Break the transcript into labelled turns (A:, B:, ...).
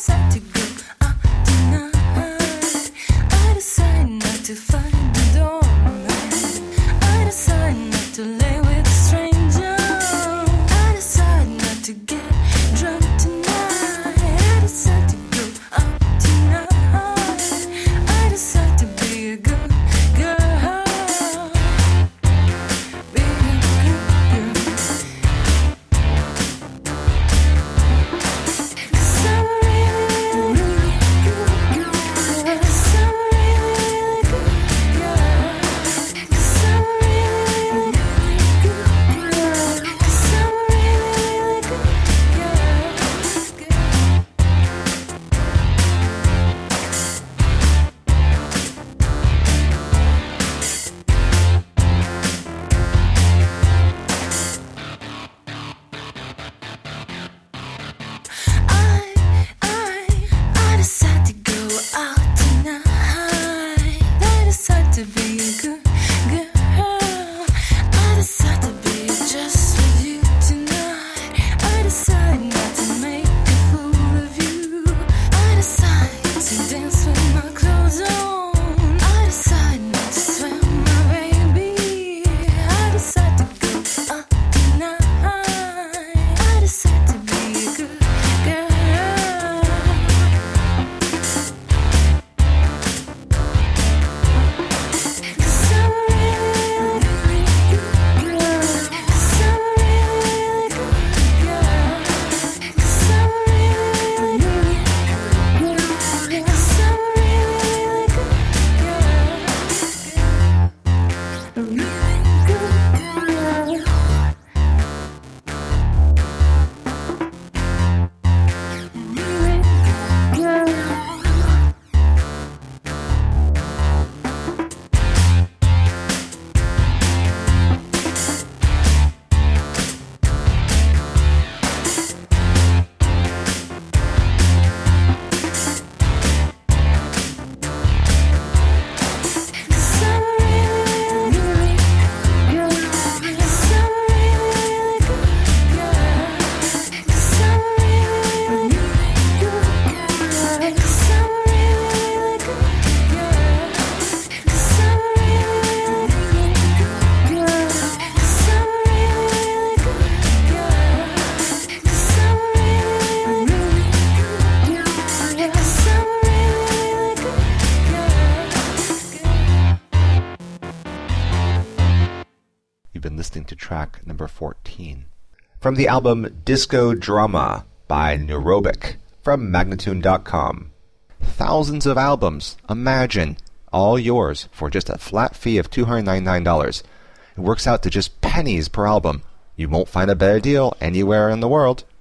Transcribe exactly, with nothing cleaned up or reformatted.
A: been listening to track number fourteen. From the album Disco Drama by Neurobic from Magnatune dot com. Thousands of albums, imagine, all yours for just a flat fee of two hundred ninety-nine dollars. It works out to just pennies per album. You won't find a better deal anywhere in the world.